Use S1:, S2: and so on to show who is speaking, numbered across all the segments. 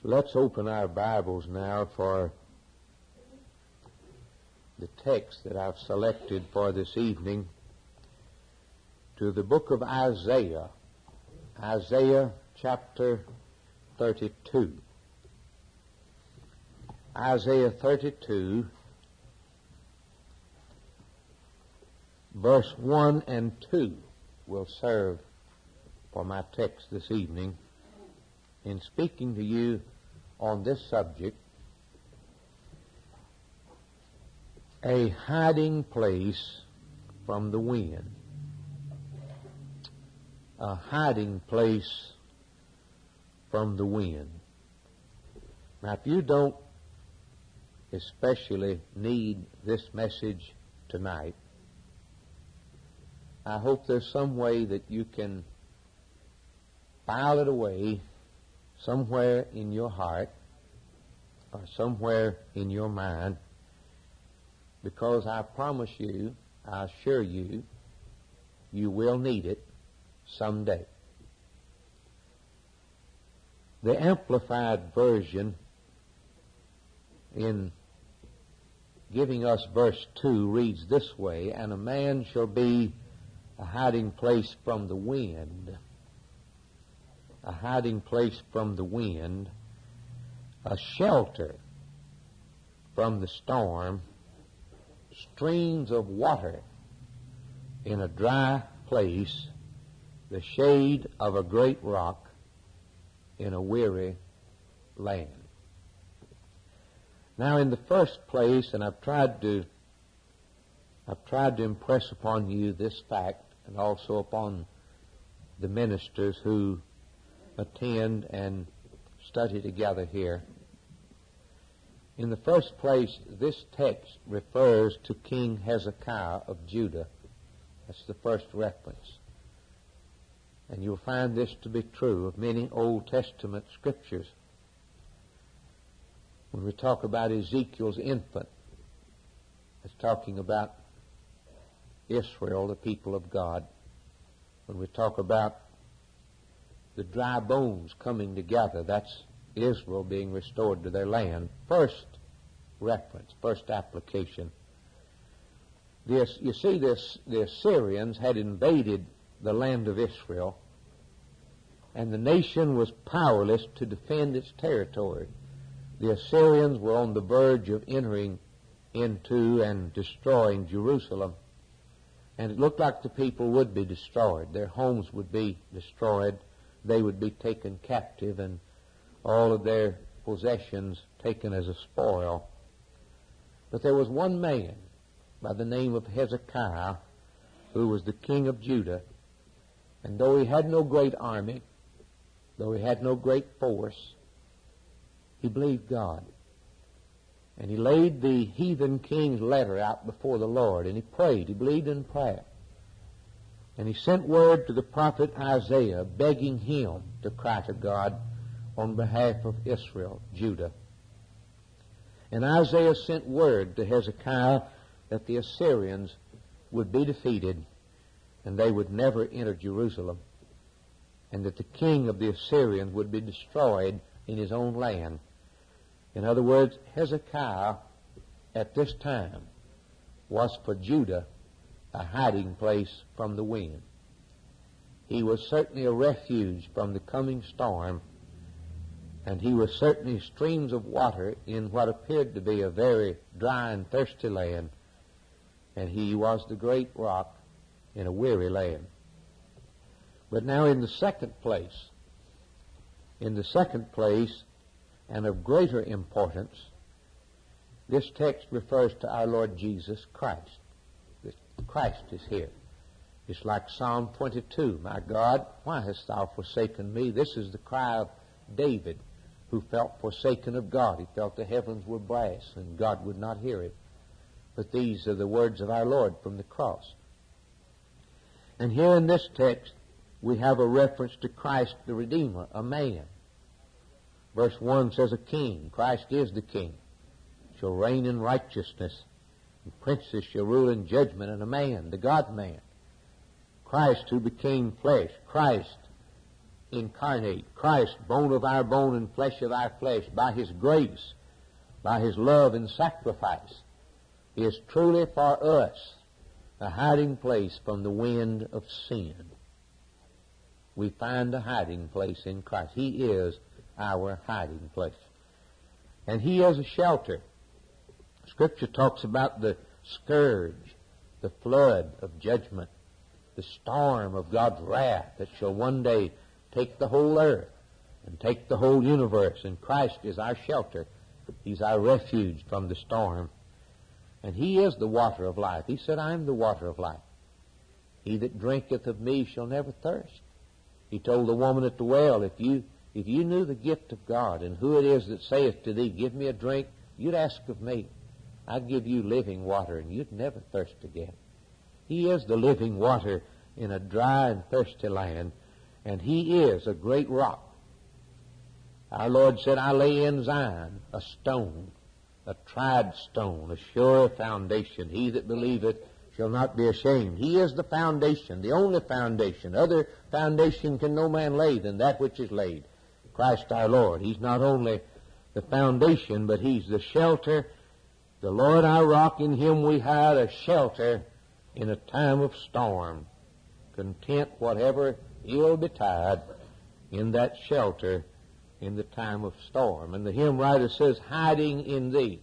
S1: Let's open our Bibles now for the text that I've selected for this evening to the book of Isaiah, Isaiah chapter 32. Isaiah 32, verse 1 and 2 will serve for my text this evening in speaking to you on this subject, a hiding place from the wind. A hiding place from the wind. Now, if you don't especially need this message tonight, I hope there's some way that you can file it away somewhere in your heart or somewhere in your mind, because I promise you, I assure you, you will need it someday. The Amplified Version, in giving us verse 2, reads this way: "And a man shall be a hiding place from the wind, a hiding place from the wind, a shelter from the storm, streams of water in a dry place, the shade of a great rock in a weary land." Now, in the first place, and I've tried to impress upon you this fact, and also upon the ministers who attend and study together here. In the first place, this text refers to King Hezekiah of Judah. That's the first reference. And you'll find this to be true of many Old Testament scriptures. When we talk about Ezekiel's infant, it's talking about Israel, the people of God. When we talk about the dry bones coming together, that's Israel being restored to their land. First reference, first application. You see, the Assyrians had invaded the land of Israel, and the nation was powerless to defend its territory. The Assyrians were on the verge of entering into and destroying Jerusalem, and it looked like the people would be destroyed. Their homes would be destroyed. They would be taken captive, and all of their possessions taken as a spoil. But there was one man by the name of Hezekiah who was the king of Judah, and though he had no great army, though he had no great force, he believed God. And he laid the heathen king's letter out before the Lord, and he prayed. He believed in prayer. And he sent word to the prophet Isaiah, begging him to cry to God on behalf of Israel, Judah. And Isaiah sent word to Hezekiah that the Assyrians would be defeated and they would never enter Jerusalem, and that the king of the Assyrians would be destroyed in his own land. In other words, Hezekiah at this time was for Judah a hiding place from the wind. He was certainly a refuge from the coming storm, and he was certainly streams of water in what appeared to be a very dry and thirsty land, and he was the great rock in a weary land. But now in the second place, and of greater importance, this text refers to our Lord Jesus Christ. Christ is here. It's like Psalm 22, "My God, why hast thou forsaken me?" This is the cry of David, who felt forsaken of God. He felt the heavens were brass and God would not hear him. But these are the words of our Lord from the cross. And here in this text, we have a reference to Christ the Redeemer, a man. Verse 1 says, "A king," Christ is the king, "shall reign in righteousness, and princes shall rule in judgment," and a man, the God-man. Christ who became flesh, Christ incarnate, Christ, bone of our bone and flesh of our flesh, by His grace, by His love and sacrifice, is truly for us a hiding place from the wind of sin. We find a hiding place in Christ. He is our hiding place. And He is a shelter. Scripture talks about the scourge, the flood of judgment, the storm of God's wrath that shall one day take the whole earth and take the whole universe. And Christ is our shelter. He's our refuge from the storm. And He is the water of life. He said, I am the water of life. He that drinketh of me shall never thirst. He told the woman at the well, if you knew the gift of God and who it is that saith to thee, give me a drink, you'd ask of me. I'd give you living water, and you'd never thirst again. He is the living water in a dry and thirsty land, and He is a great rock. Our Lord said, I lay in Zion a stone, a tried stone, a sure foundation. He that believeth shall not be ashamed. He is the foundation, the only foundation. Other foundation can no man lay than that which is laid, Christ our Lord. He's not only the foundation, but He's the shelter. The Lord our rock, in Him we hide a shelter in a time of storm. Content whatever ill betide in that shelter in the time of storm. And the hymn writer says, hiding in Thee,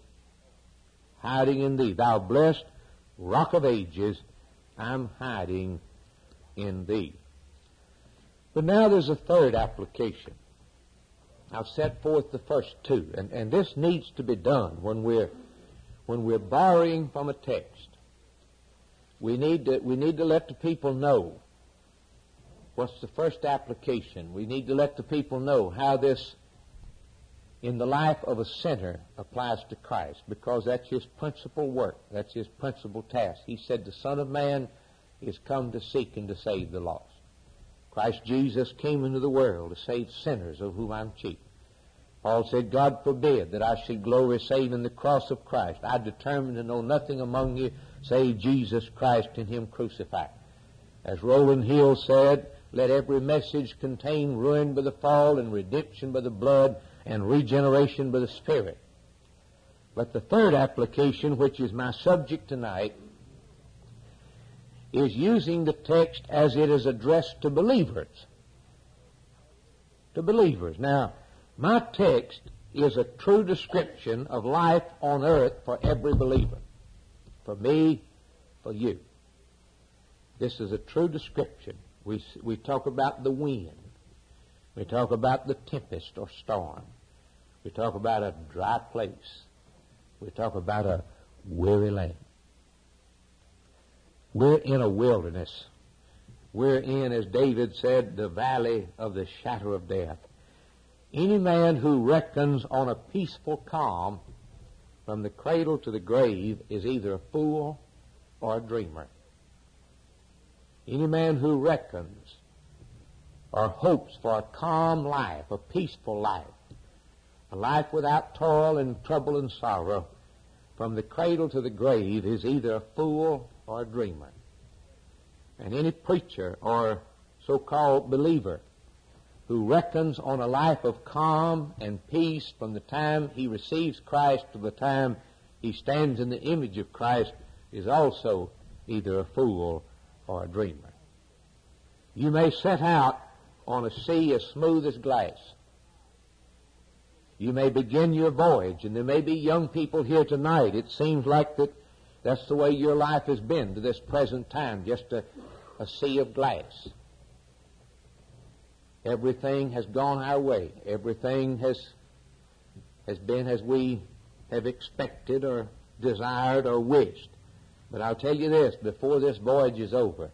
S1: Thou blessed Rock of Ages, I'm hiding in Thee. But now there's a third application. I've set forth the first two, and this needs to be done when we're borrowing from a text. We need to let the people know what's the first application. We need to let the people know how this, in the life of a sinner, applies to Christ, because that's His principal work. That's His principal task. He said the Son of Man is come to seek and to save the lost. Christ Jesus came into the world to save sinners, of whom I'm chief. Paul said, God forbid that I should glory save in the cross of Christ. I determined to know nothing among you save Jesus Christ and Him crucified. As Rowland Hill said, let every message contain ruin by the fall and redemption by the blood and regeneration by the Spirit. But the third application, which is my subject tonight, is using the text as it is addressed to believers. To believers. Now, my text is a true description of life on earth for every believer. For me, for you. This is a true description. We talk about the wind. We talk about the tempest or storm. We talk about a dry place. We talk about a weary land. We're in a wilderness. We're in, as David said, the valley of the shadow of death. Any man who reckons on a peaceful calm from the cradle to the grave is either a fool or a dreamer. Any man who reckons or hopes for a calm life, a peaceful life, a life without toil and trouble and sorrow, from the cradle to the grave is either a fool or a dreamer. And any preacher or so-called believer who reckons on a life of calm and peace from the time he receives Christ to the time he stands in the image of Christ is also either a fool or a dreamer. You may set out on a sea as smooth as glass. You may begin your voyage, and there may be young people here tonight. It seems like that's the way your life has been to this present time, just a sea of glass. Everything has gone our way. Everything has been as we have expected or desired or wished. But I'll tell you this, before this voyage is over,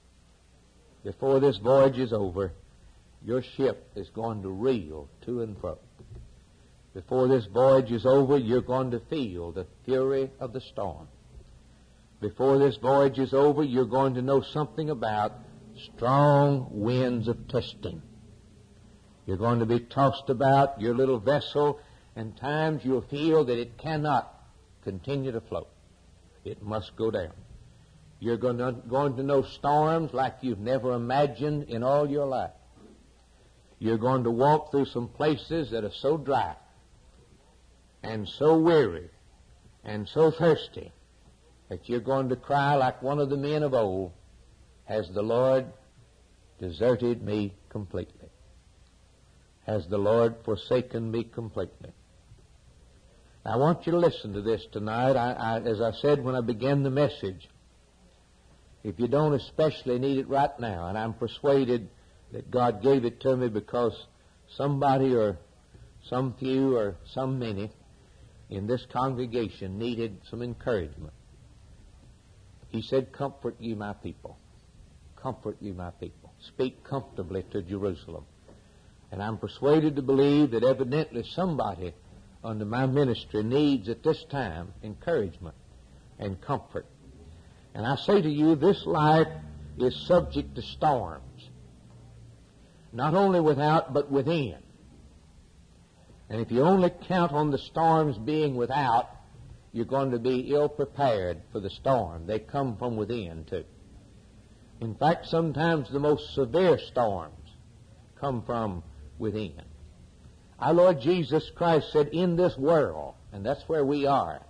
S1: your ship is going to reel to and fro. Before this voyage is over, you're going to feel the fury of the storm. Before this voyage is over, you're going to know something about strong winds of testing. You're going to be tossed about your little vessel, and times you'll feel that it cannot continue to float. It must go down. You're going to know storms like you've never imagined in all your life. You're going to walk through some places that are so dry and so weary and so thirsty that you're going to cry like one of the men of old, has the Lord deserted me completely? Has the Lord forsaken me completely? I want you to listen to this tonight. As I said when I began the message, if you don't especially need it right now, and I'm persuaded that God gave it to me because somebody or some few or some many in this congregation needed some encouragement. He said, comfort ye my people. Comfort ye my people. Speak comfortably to Jerusalem. And I'm persuaded to believe that evidently somebody under my ministry needs at this time encouragement and comfort. And I say to you, this life is subject to storms. Not only without, but within. And if you only count on the storms being without, you're going to be ill prepared for the storm. They come from within, too. In fact, sometimes the most severe storms come from within. Our Lord Jesus Christ said, in this world, and that's where we are,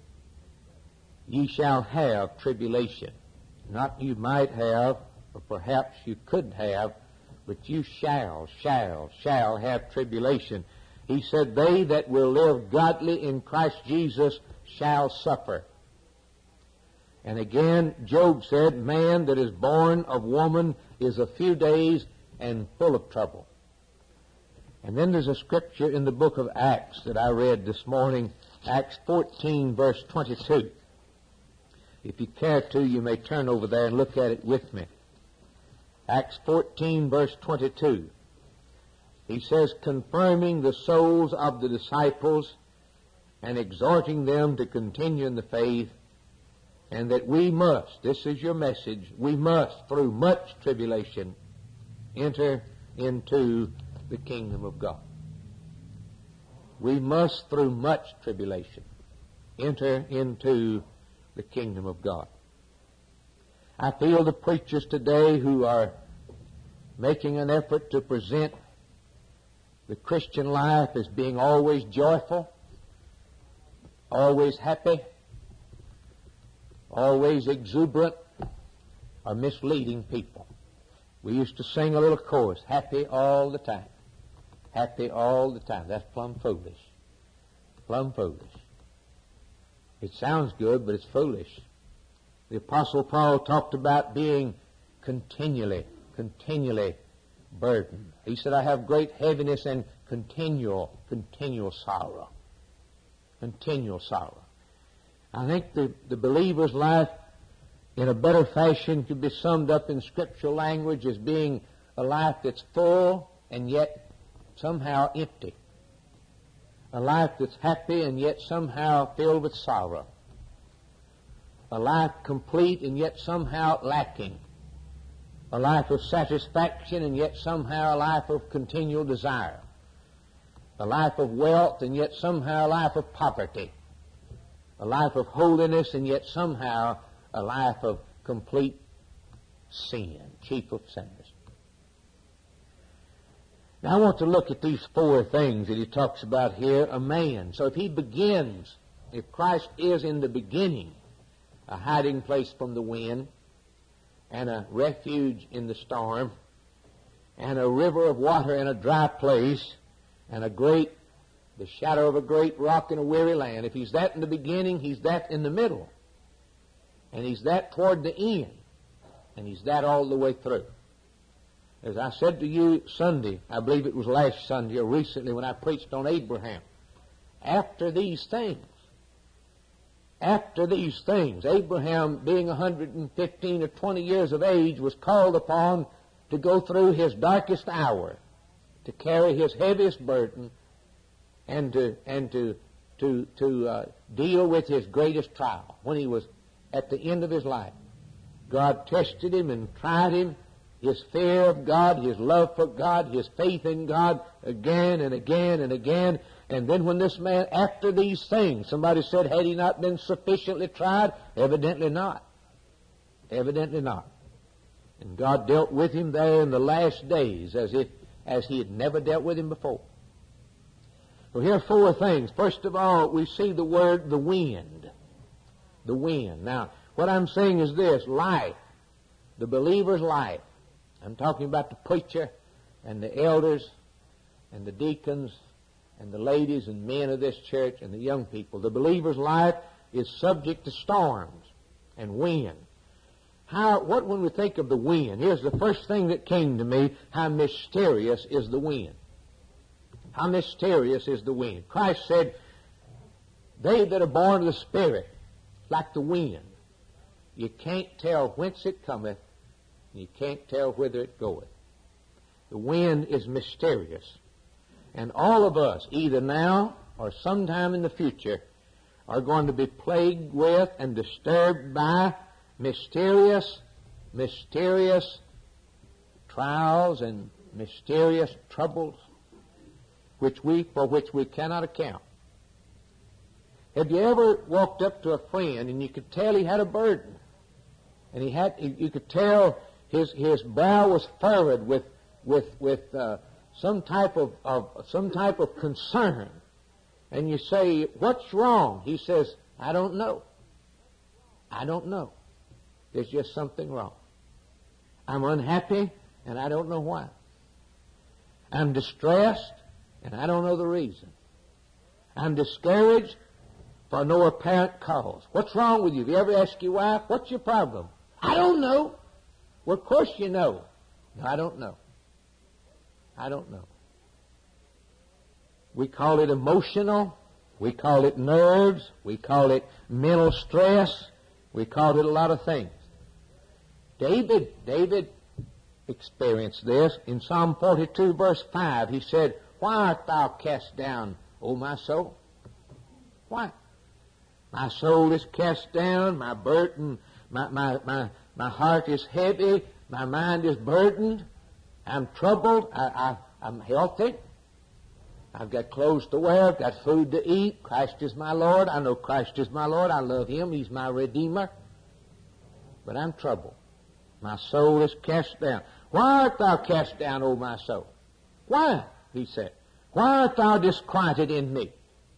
S1: ye shall have tribulation. Not you might have, or perhaps you could have, but you shall have tribulation. He said, they that will live godly in Christ Jesus shall suffer. And again, Job said, man that is born of woman is a few days and full of trouble. And then there's a scripture in the book of Acts that I read this morning, Acts 14, verse 22. If you care to, you may turn over there and look at it with me. Acts 14, verse 22. He says, confirming the souls of the disciples and exhorting them to continue in the faith, and that we must, this is your message, we must, through much tribulation, enter into the kingdom of God. We must, through much tribulation, enter into the kingdom of God. I feel the preachers today who are making an effort to present the Christian life as being always joyful, always happy, always exuberant, are misleading people. We used to sing a little chorus, happy all the time. Happy all the time. That's plumb foolish. Plumb foolish. It sounds good, but it's foolish. The Apostle Paul talked about being continually burdened. He said, I have great heaviness and continual sorrow. Continual sorrow. I think the believer's life in a better fashion could be summed up in scriptural language as being a life that's full and yet somehow empty. A life that's happy and yet somehow filled with sorrow. A life complete and yet somehow lacking. A life of satisfaction and yet somehow a life of continual desire. A life of wealth and yet somehow a life of poverty. A life of holiness and yet somehow a life of complete sin, chief of sinners. Now I want to look at these four things that he talks about here. A man. So if he begins, if Christ is in the beginning a hiding place from the wind and a refuge in the storm and a river of water in a dry place and the shadow of a great rock in a weary land, if he's that in the beginning, he's that in the middle. And he's that toward the end. And he's that all the way through. As I said to you Sunday, I believe it was last Sunday or recently when I preached on Abraham, after these things, Abraham, being 115 or 20 years of age, was called upon to go through his darkest hour, to carry his heaviest burden, and to deal with his greatest trial when he was at the end of his life. God tested him and tried him, his fear of God, his love for God, his faith in God, again and again and again. And then when this man, after these things, somebody said, had he not been sufficiently tried? Evidently not. Evidently not. And God dealt with him there in the last days as if as he had never dealt with him before. So here are four things. First of all, we see the word the wind. The wind. Now, what I'm saying is this, life, the believer's life. I'm talking about the preacher and the elders and the deacons and the ladies and men of this church and the young people. The believer's life is subject to storms and wind. What when we think of the wind? Here's the first thing that came to me, how mysterious is the wind. How mysterious is the wind. Christ said, they that are born of the Spirit, like the wind, you can't tell whence it cometh, and you can't tell whither it goeth. The wind is mysterious. And all of us, either now or sometime in the future, are going to be plagued with and disturbed by mysterious trials and mysterious troubles for which we cannot account. Have you ever walked up to a friend and you could tell he had a burden, and you could tell his brow was furrowed with some type of concern, and you say, "What's wrong?" He says, "I don't know. I don't know. There's just something wrong. I'm unhappy, and I don't know why. I'm distressed, and I don't know the reason. I'm discouraged for no apparent cause." What's wrong with you? Have you ever asked your wife, "What's your problem?" "I don't know." "Well, of course you know." "No, I don't know. I don't know." We call it emotional. We call it nerves. We call it mental stress. We call it a lot of things. David experienced this. In Psalm 42, verse 5, he said, "Why art thou cast down, O my soul?" Why? My soul is cast down, my burden, my heart is heavy, my mind is burdened, I'm troubled, I'm healthy, I've got clothes to wear, I've got food to eat, Christ is my Lord, I know Christ is my Lord, I love Him, He's my Redeemer, but I'm troubled. My soul is cast down. "Why art thou cast down, O my soul?" Why? He said. "Why art thou disquieted in me?"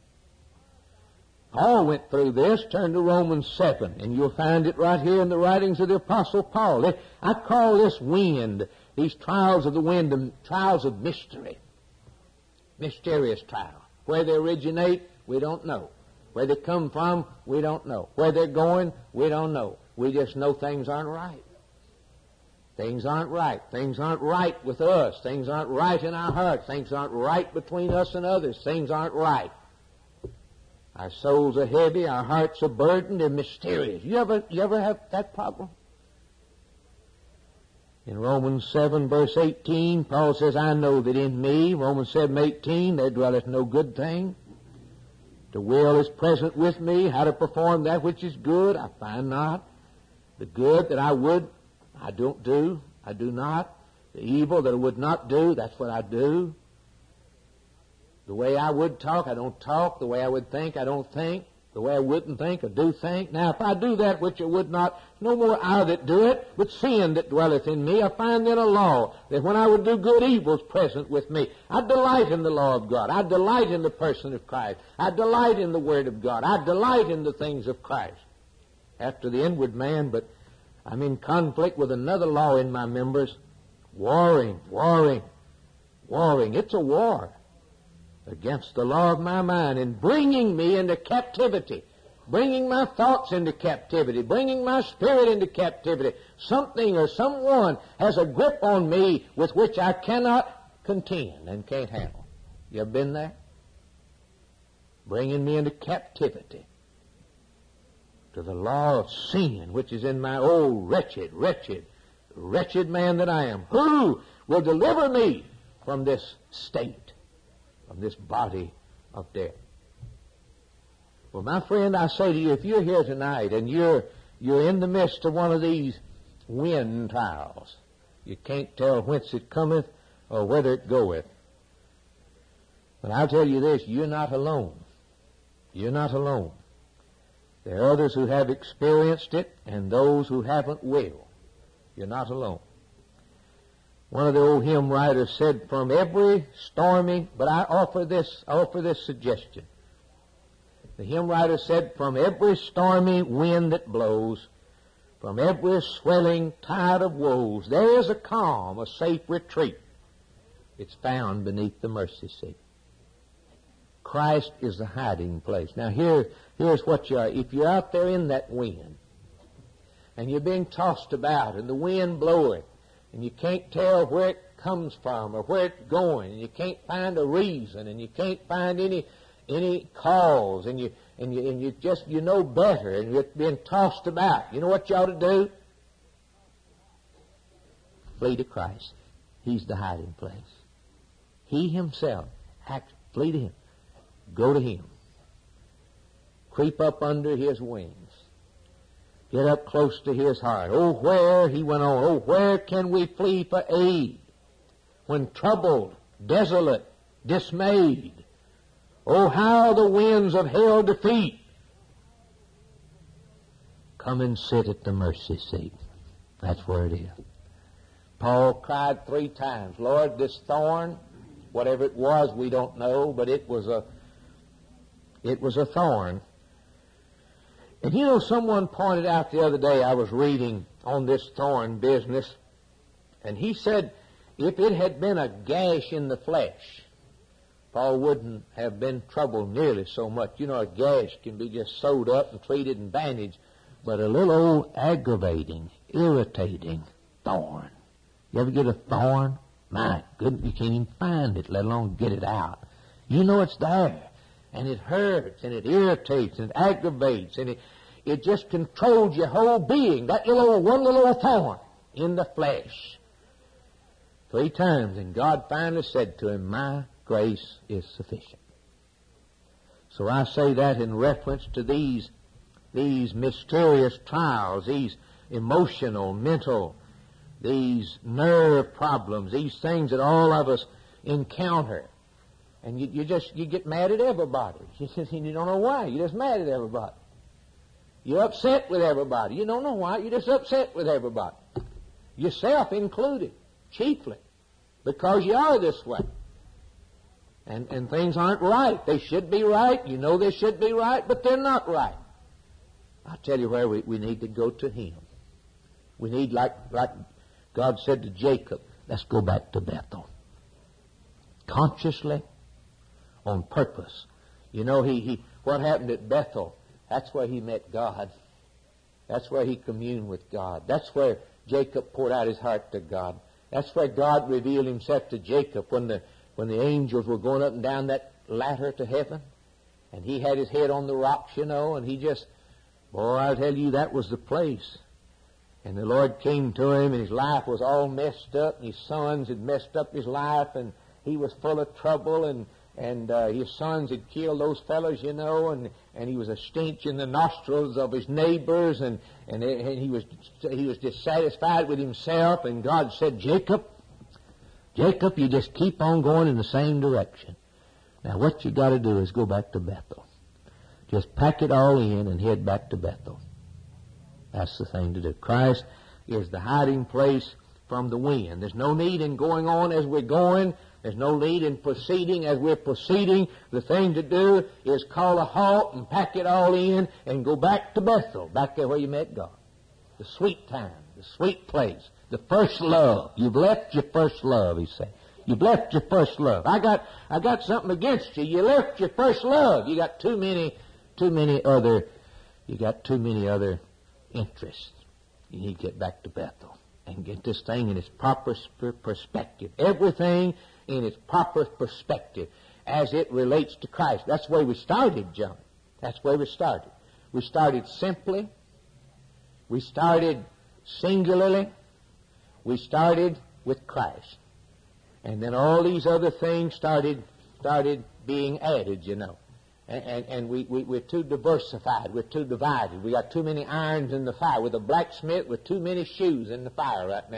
S1: Paul went through this. Turn to Romans 7, and you'll find it right here in the writings of the Apostle Paul. I call this wind, these trials of the wind, the trials of mystery. Mysterious trial. Where they originate, we don't know. Where they come from, we don't know. Where they're going, we don't know. We just know things aren't right. Things aren't right. Things aren't right with us. Things aren't right in our hearts. Things aren't right between us and others. Things aren't right. Our souls are heavy. Our hearts are burdened. They're mysterious. You ever have that problem? In Romans 7, verse 18, Paul says, "I know that in me," Romans 7:18, "there dwelleth no good thing. The will is present with me, how to perform that which is good, I find not. The good that I would, I don't do, I do not. The evil that I would not do, that's what I do. The way I would talk, I don't talk. The way I would think, I don't think. The way I wouldn't think, I do think. Now, if I do that which I would not, no more I that do it, but sin that dwelleth in me. I find then a law, that when I would do good, evil is present with me. I delight in the law of God. I delight in the person of Christ. I delight in the Word of God. I delight in the things of Christ. After the inward man, but I'm in conflict with another law in my members. Warring. It's a war against the law of my mind and bringing me into captivity, bringing my thoughts into captivity, bringing my spirit into captivity. Something or someone has a grip on me with which I cannot contend and can't handle. You ever been there? Bringing me into captivity to the law of sin, which is in my old wretched man that I am. Who will deliver me from this state, from this body of death? Well, my friend, I say to you, if you're here tonight and you're in the midst of one of these wind trials, you can't tell whence it cometh or whither it goeth. But I'll tell you this, you're not alone. You're not alone. There are others who have experienced it, and those who haven't will. You're not alone. One of the old hymn writers said, from every stormy, but I offer this suggestion. The hymn writer said, from every stormy wind that blows, from every swelling tide of woes, there is a calm, a safe retreat. It's found beneath the mercy seat. Christ is the hiding place. Now here's what you are. If you're out there in that wind, and you're being tossed about, and the wind blowing, and you can't tell where it comes from or where it's going, and you can't find a reason, and you can't find any cause, and you just know better, and you're being tossed about. You know what you ought to do? Flee to Christ. He's the hiding place. He himself, flee to him. Go to him. Creep up under his wings. Get up close to his heart. Oh, where, he went on, oh, where can we flee for aid when troubled, desolate, dismayed? Oh, how the winds of hell defeat. Come and sit at the mercy seat. That's where it is. Paul cried 3 times, Lord, this thorn, whatever it was, we don't know, but it was a thorn. And you know, someone pointed out the other day, I was reading on this thorn business, and he said if it had been a gash in the flesh, Paul wouldn't have been troubled nearly so much. You know, a gash can be just sewed up and treated and bandaged, but a little old aggravating, irritating thorn. You ever get a thorn? My goodness, you can't even find it, let alone get it out. You know it's there. And it hurts, and it irritates, and it aggravates, and it just controls your whole being. That one little thorn in the flesh. 3 times, and God finally said to him, my grace is sufficient. So I say that in reference to these mysterious trials, these emotional, mental, these nerve problems, these things that all of us encounter. And you get mad at everybody. You don't know why. You're just mad at everybody. You're upset with everybody. You don't know why. You're just upset with everybody. Yourself included, chiefly, because you are this way. And things aren't right. They should be right. You know they should be right, but they're not right. I'll tell you where we need to go to him. We need, like God said to Jacob, let's go back to Bethel. Consciously, on purpose. You know, what happened at Bethel, that's where he met God. That's where he communed with God. That's where Jacob poured out his heart to God. That's where God revealed himself to Jacob when the angels were going up and down that ladder to heaven. And he had his head on the rocks, you know, and he just, boy, I'll tell you, that was the place. And the Lord came to him, and his life was all messed up, and his sons had messed up his life, and he was full of trouble, and his sons had killed those fellows, you know, and he was a stench in the nostrils of his neighbors, and he was dissatisfied with himself, and God said, Jacob, you just keep on going in the same direction. Now what you got to do is go back to Bethel. Just pack it all in and head back to Bethel. That's the thing to do. Christ is the hiding place from the wind. There's no need in going on as we're going. There's no need in proceeding as we're proceeding. The thing to do is call a halt and pack it all in and go back to Bethel, back there where you met God. The sweet time, the sweet place, the first love. You've left your first love, he said. You've left your first love. I got something against you. You left your first love. You got too many other interests. You need to get back to Bethel and get this thing in its proper perspective. Everything in its proper perspective as it relates to Christ. That's where we started, John. That's where we started. We started simply. We started singularly. We started with Christ. And then all these other things started being added, you know. And we're too diversified. We're too divided. We got too many irons in the fire. We're the blacksmith with too many shoes in the fire right now.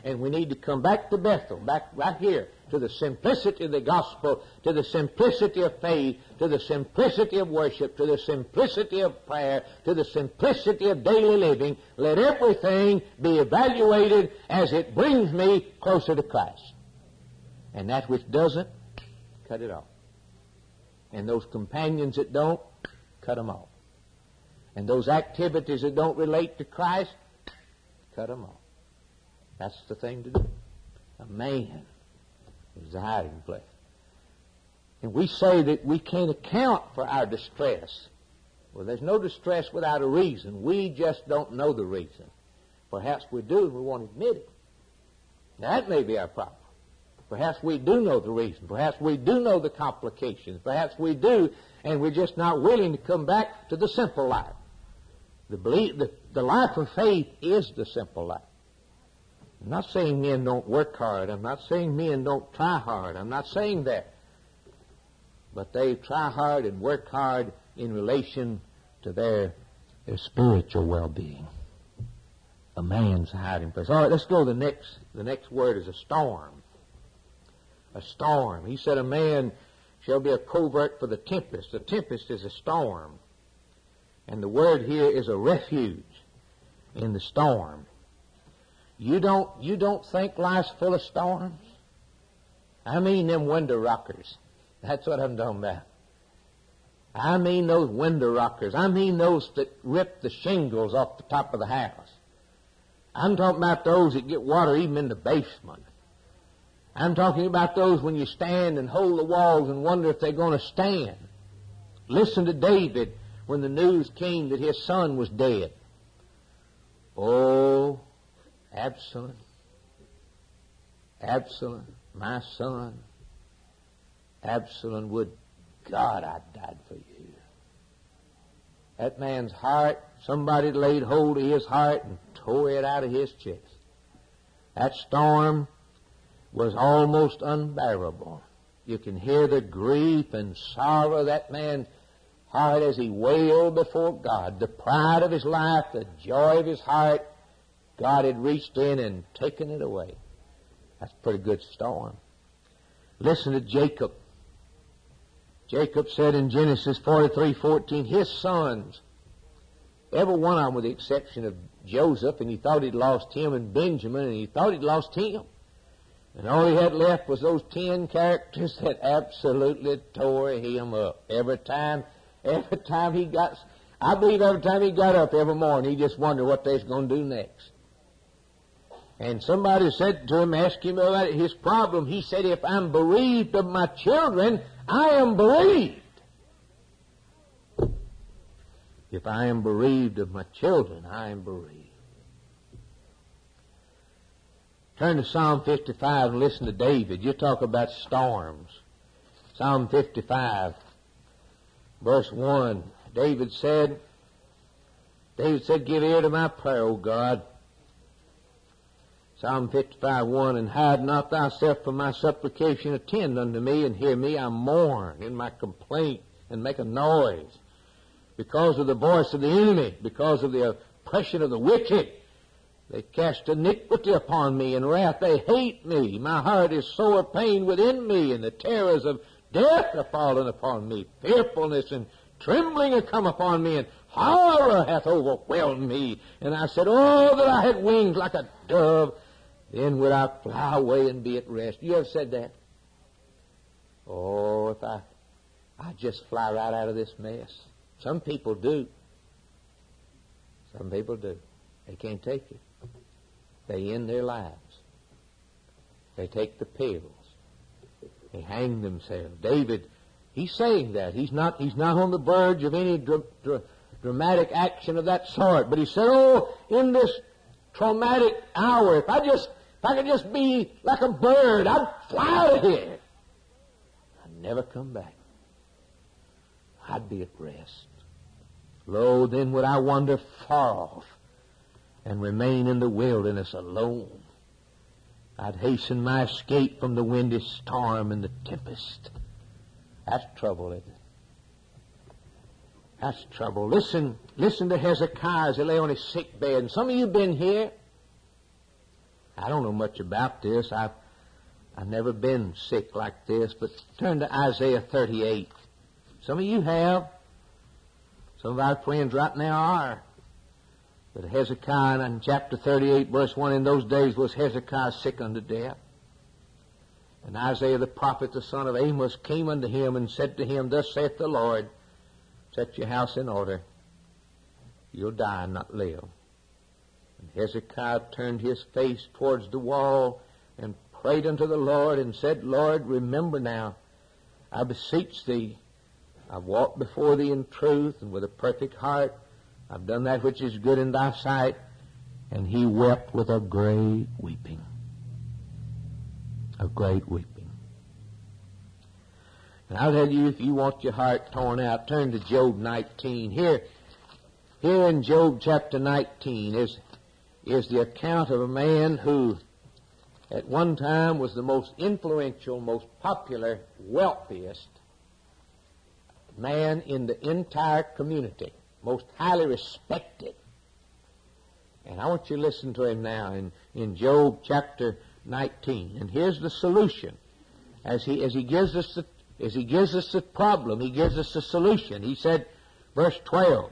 S1: And we need to come back to Bethel, back right here, to the simplicity of the gospel, to the simplicity of faith, to the simplicity of worship, to the simplicity of prayer, to the simplicity of daily living. Let everything be evaluated as it brings me closer to Christ. And that which doesn't, cut it off. And those companions that don't, cut them off. And those activities that don't relate to Christ, cut them off. That's the thing to do. A man is a hiding place. And we say that we can't account for our distress. Well, there's no distress without a reason. We just don't know the reason. Perhaps we do and we won't admit it. Now, that may be our problem. Perhaps we do know the reason. Perhaps we do know the complications. Perhaps we do, and we're just not willing to come back to the simple life. The life of faith is the simple life. I'm not saying men don't work hard. I'm not saying men don't try hard. I'm not saying that. But they try hard and work hard in relation to their spiritual well-being. A man's hiding place. All right, let's go to the next word is a storm. A storm. He said a man shall be a covert for the tempest. The tempest is a storm. And the word here is a refuge in the storm. You don't think life's full of storms? I mean them window rockers. That's what I'm talking about. I mean those window rockers. I mean those that rip the shingles off the top of the house. I'm talking about those that get water even in the basement. I'm talking about those when you stand and hold the walls and wonder if they're going to stand. Listen to David when the news came that his son was dead. Oh, Absalom, my son, Absalom, would God I'd died for you. That man's heart, somebody laid hold of his heart and tore it out of his chest. That storm was almost unbearable. You can hear the grief and sorrow of that man's heart as he wailed before God. The pride of his life, the joy of his heart, God had reached in and taken it away. That's a pretty good storm. Listen to Jacob. Jacob said in Genesis 43:14, his sons, every one of them with the exception of Joseph, and he thought he'd lost him, and Benjamin, and he thought he'd lost him. And all he had left was those 10 characters that absolutely tore him up. Every time he got up every morning, he just wondered what they was going to do next. And somebody said to him, asked him about his problem. He said, if I'm bereaved of my children, I am bereaved. If I am bereaved of my children, I am bereaved. Turn to Psalm 55 and listen to David. You talk about storms. Psalm 55, verse 1. David said, give ear to my prayer, O God. Psalm 55:1, and hide not thyself from my supplication. Attend unto me and hear me. I mourn in my complaint and make a noise because of the voice of the enemy, because of the oppression of the wicked. They cast iniquity upon me and wrath. They hate me. My heart is sore pain within me, and the terrors of death are fallen upon me. Fearfulness and trembling have come upon me, and horror hath overwhelmed me. And I said, oh, that I had wings like a dove, then would I fly away and be at rest. You ever said that? Oh, if I just fly right out of this mess. Some people do. Some people do. They can't take it. They end their lives. They take the pills. They hang themselves. David, he's saying that. He's not on the verge of any dramatic action of that sort. But he said, oh, in this traumatic hour, if I could just be like a bird, I'd fly out of here. I'd never come back. I'd be at rest. Lo, then would I wander far off and remain in the wilderness alone. I'd hasten my escape from the windy storm and the tempest. That's trouble, isn't it? That's trouble. Listen to Hezekiah as he lay on his sick bed. And some of you have been here. I don't know much about this. I've never been sick like this, but turn to Isaiah 38. Some of you have. Some of our friends right now are. But Hezekiah in chapter 38, verse 1, in those days was Hezekiah sick unto death. And Isaiah the prophet, the son of Amos, came unto him and said to him, Thus saith the Lord, set your house in order. You'll die and not live. And Hezekiah turned his face towards the wall and prayed unto the Lord and said, Lord, remember now, I beseech thee, I've walked before thee in truth and with a perfect heart. I've done that which is good in thy sight. And he wept with a great weeping. A great weeping. And I'll tell you, if you want your heart torn out, turn to Job 19. Here in Job chapter 19 is the account of a man who at one time was the most influential, most popular, wealthiest man in the entire community, most highly respected. And I want you to listen to him now in Job chapter 19. And here's the solution. As he gives us the problem, he gives us the solution. He said, verse 12,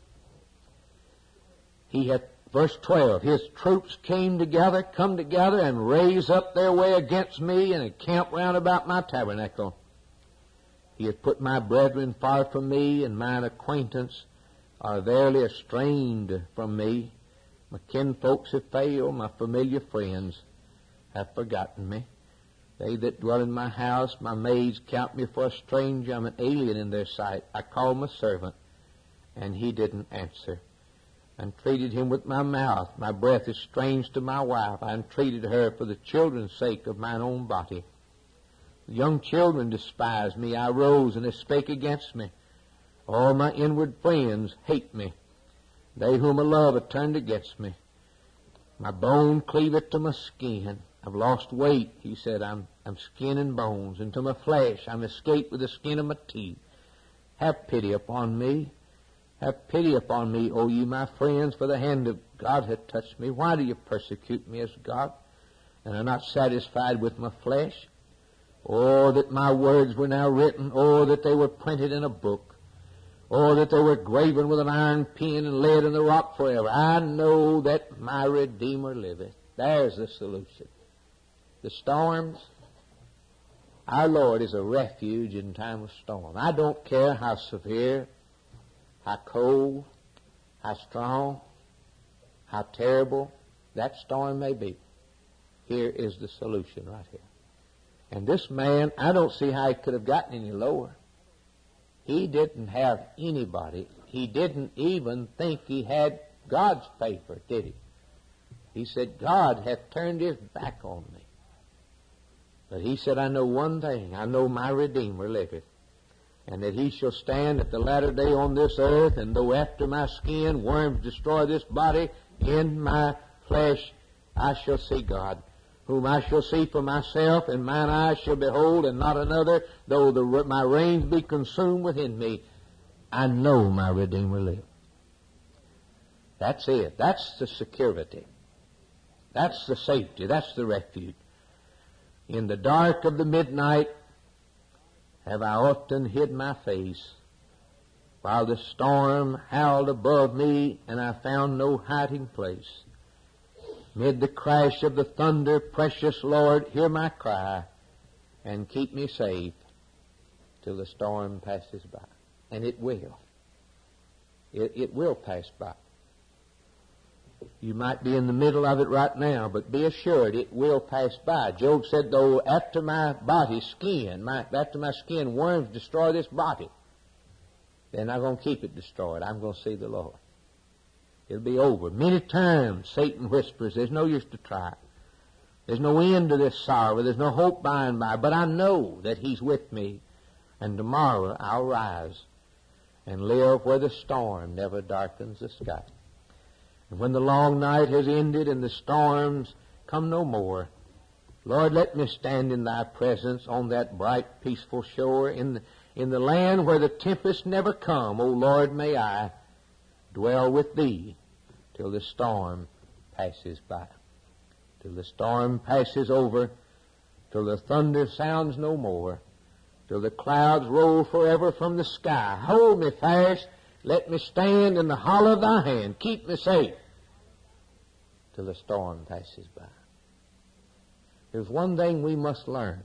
S1: verse 12, his troops come together and raise up their way against me and encamp round about my tabernacle. He hath put my brethren far from me, and mine acquaintance are verily estranged from me. My kinfolks have failed, my familiar friends have forgotten me. They that dwell in my house, my maids, count me for a stranger. I'm an alien in their sight. I called my servant, and he didn't answer. I entreated him with my mouth. My breath is strange to my wife. I entreated her for the children's sake of mine own body. The young children despised me. I rose, and they spake against me. All my inward friends hate me. They whom I love are turned against me. My bone cleaveth to my skin. I've lost weight, he said. I'm skin and bones, and to my flesh I'm escaped with the skin of my teeth. Have pity upon me. Have pity upon me, O ye my friends, for the hand of God hath touched me. Why do you persecute me as God, and are not satisfied with my flesh? Oh, that my words were now written. Oh, that they were printed in a book. Oh, that they were graven with an iron pen and laid in the rock forever. I know that my Redeemer liveth. There's the solution. The storms, our Lord is a refuge in time of storm. I don't care how severe, how cold, how strong, how terrible that storm may be. Here is the solution right here. And this man, I don't see how he could have gotten any lower. He didn't have anybody. He didn't even think he had God's favor, did he? He said, God hath turned his back on me. But he said, I know one thing. I know my Redeemer liveth, and that he shall stand at the latter day on this earth, and though after my skin worms destroy this body, in my flesh I shall see God, whom I shall see for myself, and mine eyes shall behold, and not another, though my reins be consumed within me. I know my Redeemer liveth. That's it. That's the security. That's the safety. That's the refuge. In the dark of the midnight have I often hid my face, while the storm howled above me, and I found no hiding place. Mid the crash of the thunder, precious Lord, hear my cry, and keep me safe till the storm passes by. And it will. It will pass by. You might be in the middle of it right now, but be assured it will pass by. Job said, though after my skin worms destroy this body, they're not going to keep it destroyed. I'm going to see the Lord. It'll be over. Many times Satan whispers, there's no use to try. There's no end to this sorrow. There's no hope by and by. But I know that he's with me, and tomorrow I'll rise and live where the storm never darkens the sky. And when the long night has ended and the storms come no more, Lord, let me stand in thy presence on that bright, peaceful shore in the land where the tempest never come. O Lord, may I dwell with thee till the storm passes by. till the storm passes over, till the thunder sounds no more, till the clouds roll forever from the sky. Hold me fast, let me stand in the hollow of thy hand. Keep me safe till the storm passes by. There's one thing we must learn.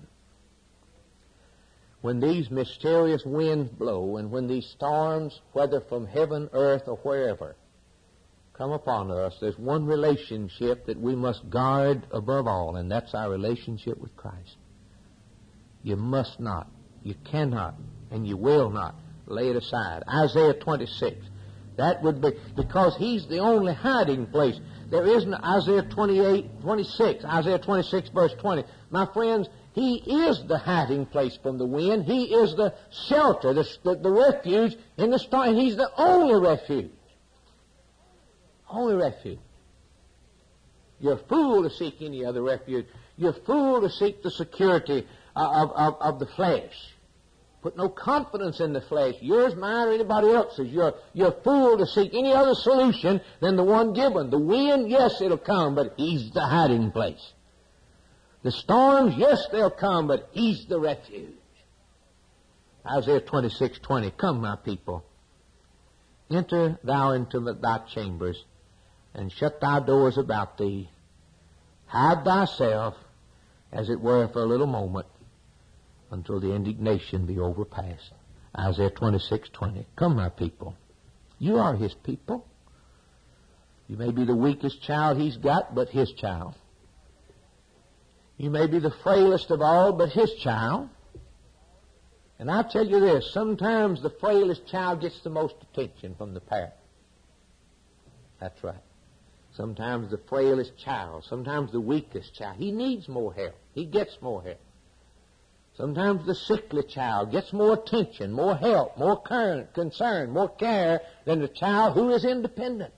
S1: When these mysterious winds blow, and when these storms, whether from heaven, earth, or wherever, come upon us, there's one relationship that we must guard above all, and that's our relationship with Christ. You must not, you cannot, and you will not lay it aside. Isaiah 26. That would be, because He's the only hiding place. There isn't Isaiah 26, Isaiah 26 verse 20. My friends, He is the hiding place from the wind. He is the shelter, the refuge in the storm. And He's the only refuge. Only refuge. You're a fool to seek any other refuge. You're a fool to seek the security of the flesh. Put no confidence in the flesh, yours, mine, or anybody else's. You're a fool to seek any other solution than the one given. The wind, yes, it'll come, but He's the hiding place. The storms, yes, they'll come, but He's the refuge. Isaiah 26:20. Come, my people, enter thou into thy chambers, and shut thy doors about thee. Hide thyself, as it were, for a little moment, until the indignation be overpast. Isaiah 26:20. Come, my people. You are His people. You may be the weakest child He's got, but His child. You may be the frailest of all, but His child. And I tell you this, sometimes the frailest child gets the most attention from the parent. That's right. Sometimes the frailest child, sometimes the weakest child, he needs more help. He gets more help. Sometimes the sickly child gets more attention, more help, more concern, more care than the child who is independent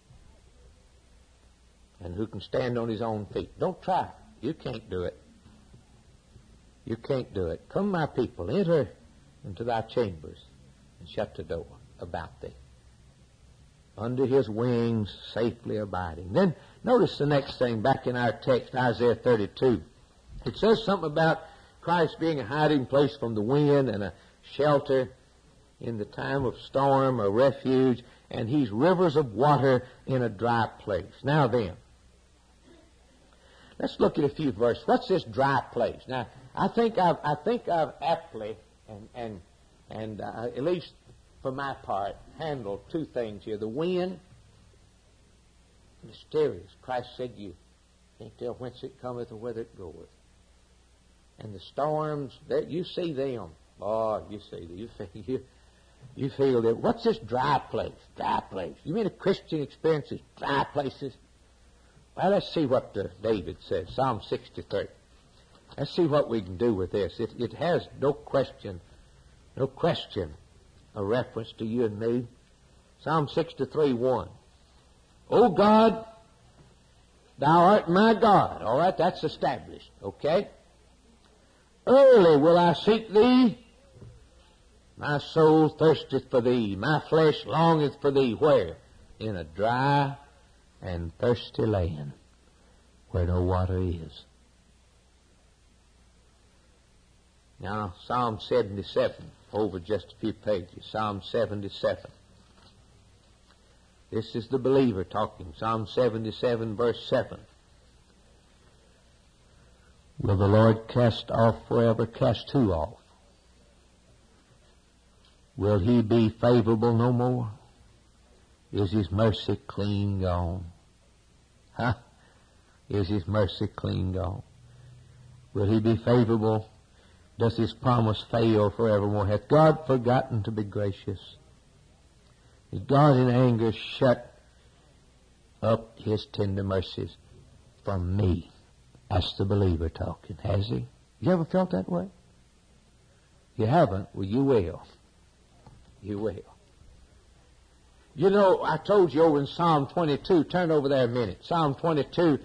S1: and who can stand on his own feet. Don't try. You can't do it. You can't do it. Come, my people, enter into thy chambers and shut the door about thee. Under His wings safely abiding. Then notice the next thing back in our text, Isaiah 32. It says something about Christ being a hiding place from the wind and a shelter in the time of storm, a refuge, and He's rivers of water in a dry place. Now then, let's look at a few verses. What's this dry place? Now, I think I've aptly and at least for my part handled two things here. The wind, mysterious. Christ said, "You can't tell whence it cometh or whither it goeth." And the storms, that you see them. Oh, you see them. You feel them. What's this dry place? Dry place. You mean a Christian experiences dry places? Well, let's see what David says. Psalm 63. Let's see what we can do with this. It has no question, a reference to you and me. Psalm 63:1. O God, thou art my God. All right, that's established. Okay? Early will I seek thee. My soul thirsteth for thee. My flesh longeth for thee. Where? In a dry and thirsty land where no water is. Now, Psalm 77, over just a few pages. Psalm 77. This is the believer talking. Psalm 77, verse 7. Will the Lord cast off forever? Cast who off? Will He be favorable no more? Is His mercy clean gone? Huh? Is His mercy clean gone? Will He be favorable? Does His promise fail forevermore? Hath God forgotten to be gracious? Did God in anger shut up His tender mercies from me? That's the believer talking. Has he? You ever felt that way? You haven't? Well, you will. You will. You know, I told you over in Psalm 22. Turn over there a minute. Psalm 22.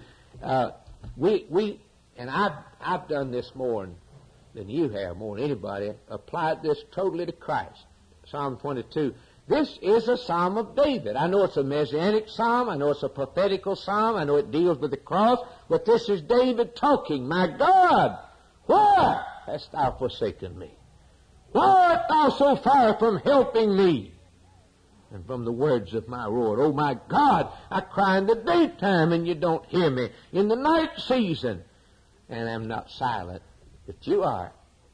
S1: And I've done this more than you have, more than anybody. Applied this totally to Christ. Psalm 22. This is a psalm of David. I know it's a messianic psalm. I know it's a prophetical psalm. I know it deals with the cross. But this is David talking. My God, why hast thou forsaken me? Why art thou so far from helping me? And from the words of my Lord, oh my God, I cry in the daytime and you don't hear me. In the night season, and I'm not silent, but you are.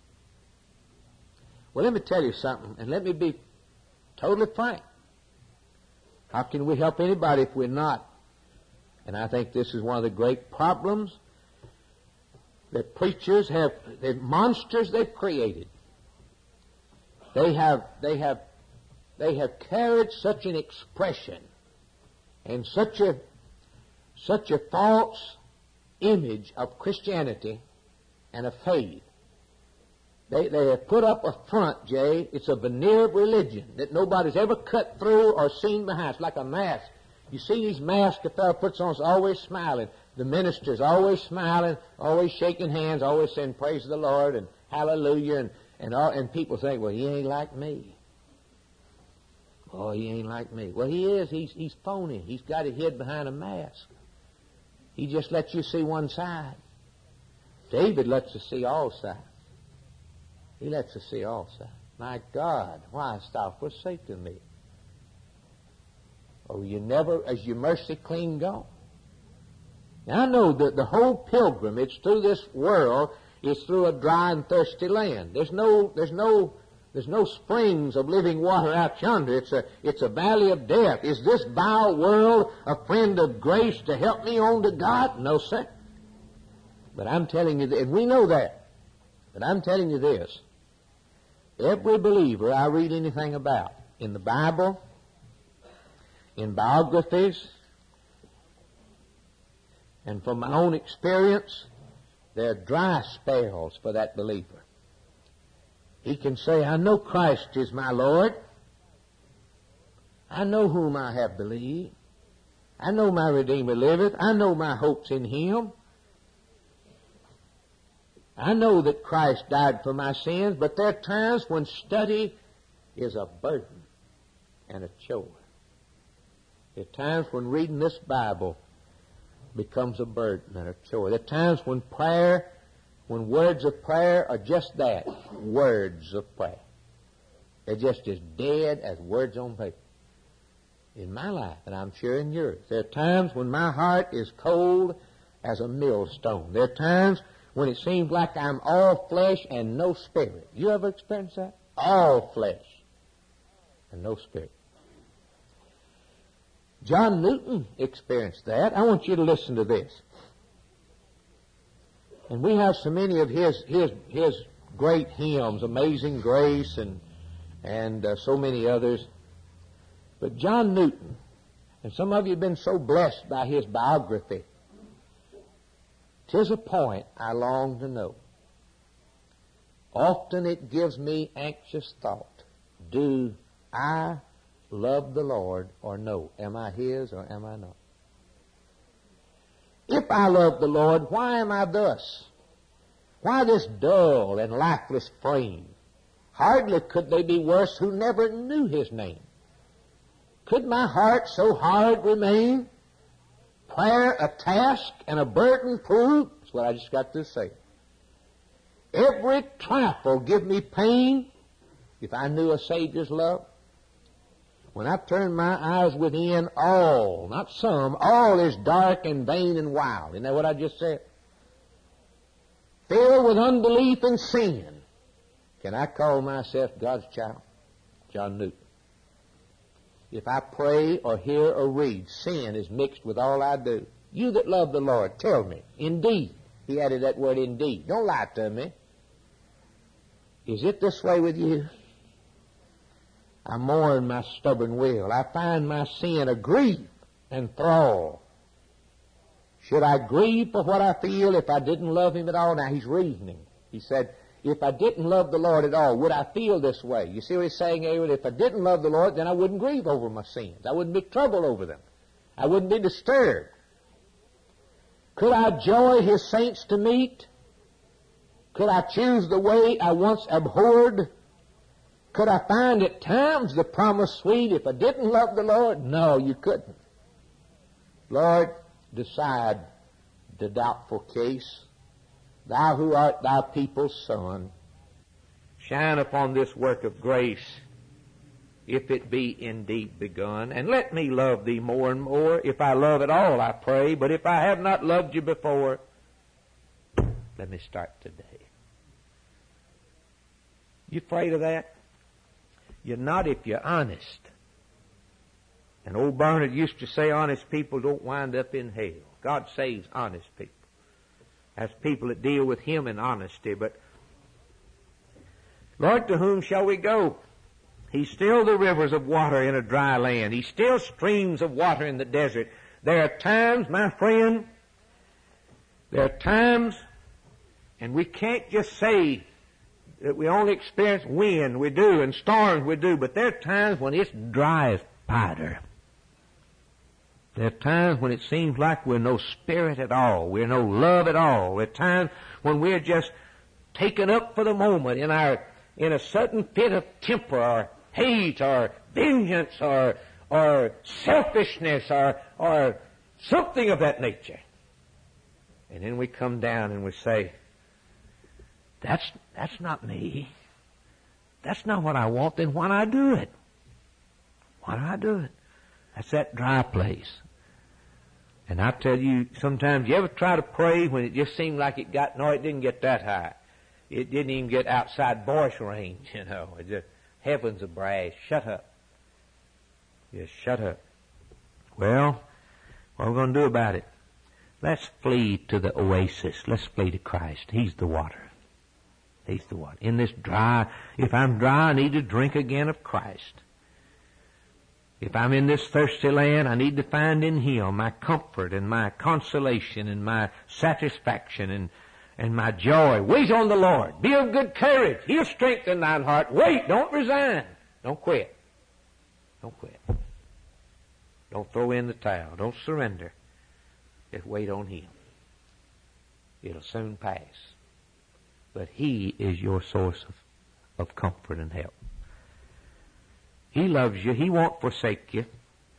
S1: Well, let me tell you something, and let me be totally frank. How can we help anybody if we're not? And I think this is one of the great problems that preachers have, the monsters they've created. They have carried such an expression and such a false image of Christianity and of faith. They have put up a front, Jay. It's a veneer of religion that nobody's ever cut through or seen behind. It's like a mask. You see these masks a fellow puts on, is always smiling. The minister's always smiling, always shaking hands, always saying praise the Lord and hallelujah, and people think, well, he ain't like me. Oh, he ain't like me. Well, he is. He's phony. He's got it hid behind a mask. He just lets you see one side. David lets us see all sides. He lets us see all sides. My God, why hast thou forsaken me? Oh, you never, as your mercy clean gone. Now, I know that the whole pilgrimage through this world is through a dry and thirsty land. There's no springs of living water out yonder. It's a valley of death. Is this vile world a friend of grace to help me on to God? No, sir. But I'm telling you, and we know that, but I'm telling you this. Every believer I read anything about in the Bible, in biographies, and from my own experience, there are dry spells for that believer. He can say, I know Christ is my Lord. I know whom I have believed. I know my Redeemer liveth. I know my hope's in Him. I know that Christ died for my sins, but there are times when study is a burden and a chore. There are times when reading this Bible becomes a burden and a chore. There are times when prayer, when words of prayer are just that, words of prayer. They're just as dead as words on paper. In my life, and I'm sure in yours, there are times when my heart is cold as a millstone. There are times when it seems like I'm all flesh and no spirit. You ever experienced that? All flesh and no spirit. John Newton experienced that. I want you to listen to this. And we have so many of his great hymns, Amazing Grace and so many others. But John Newton, and some of you have been so blessed by his biography, 'tis a point I long to know. Often it gives me anxious thought. Do I love the Lord or no? Am I His or am I not? If I love the Lord, why am I thus? Why this dull and lifeless frame? Hardly could they be worse who never knew His name. Could my heart so hard remain? Prayer a task and a burden proved? That's what I just got to say. Every trifle give me pain if I knew a Savior's love. When I turn my eyes within, all, not some, all is dark and vain and wild. Isn't that what I just said? Filled with unbelief and sin. Can I call myself God's child? John Newton. If I pray or hear or read, sin is mixed with all I do. You that love the Lord, tell me, indeed. He added that word indeed. Don't lie to me. Is it this way with you? I mourn my stubborn will. I find my sin a grief and thrall. Should I grieve for what I feel if I didn't love Him at all? Now, he's reasoning. He said, if I didn't love the Lord at all, would I feel this way? You see what he's saying, Aaron? If I didn't love the Lord, then I wouldn't grieve over my sins. I wouldn't be troubled over them. I wouldn't be disturbed. Could I joy His saints to meet? Could I choose the way I once abhorred? Could I find at times the promise sweet if I didn't love the Lord? No, you couldn't. Lord, decide the doubtful case. Thou who art thy people's son, shine upon this work of grace, if it be indeed begun. And let me love thee more and more, if I love at all, I pray. But if I have not loved you before, let me start today. You afraid of that? You're not if you're honest. And old Barnard used to say honest people don't wind up in hell. God saves honest people. That's people that deal with Him in honesty. But, Lord, to whom shall we go? He's still the rivers of water in a dry land. He's still streams of water in the desert. There are times, my friend, there are times, and we can't just say that we only experience wind, we do, and storms, we do, but there are times when it's dry as powder. There are times when it seems like we're no spirit at all, we're no love at all. There are times when we're just taken up for the moment in a certain fit of temper or hate or vengeance or selfishness or something of that nature. And then we come down and we say, that's not me. That's not what I want. Then why do I do it? Why do I do it? That's that dry place. And I tell you, sometimes you ever try to pray when it just seemed like it didn't get that high. It didn't even get outside voice range, you know. It just, heavens of brass. Shut up. Just shut up. Well, what are we going to do about it? Let's flee to the oasis. Let's flee to Christ. He's the water. He's the water. In this dry, if I'm dry, I need to drink again of Christ. If I'm in this thirsty land, I need to find in Him my comfort and my consolation and my satisfaction and my joy. Wait on the Lord. Be of good courage. He'll strengthen thine heart. Wait. Don't resign. Don't quit. Don't quit. Don't throw in the towel. Don't surrender. Just wait on Him. It'll soon pass. But He is your source of comfort and help. He loves you. He won't forsake you.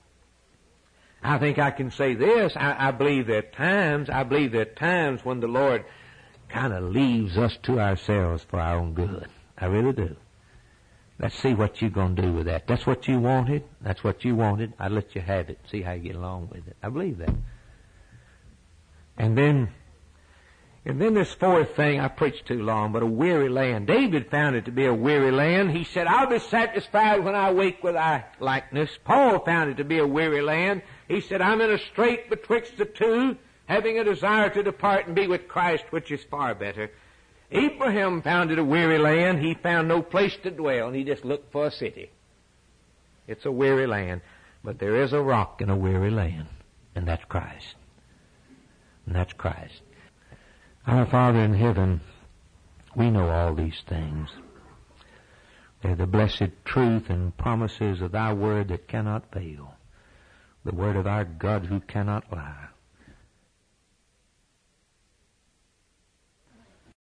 S1: I think I can say this. I believe there are times when the Lord kind of leaves us to ourselves for our own good. I really do. Let's see what you're going to do with that. That's what you wanted. That's what you wanted. I'll let you have it. See how you get along with it. I believe that. And then this fourth thing, I preached too long, but a weary land. David found it to be a weary land. He said, I'll be satisfied when I wake with thy likeness. Paul found it to be a weary land. He said, I'm in a strait betwixt the two, having a desire to depart and be with Christ, which is far better. Abraham found it a weary land. He found no place to dwell, and he just looked for a city. It's a weary land. But there is a rock in a weary land, and that's Christ. And that's Christ. Our Father in heaven, we know all these things. They're the blessed truth and promises of thy word that cannot fail. The word of our God who cannot lie.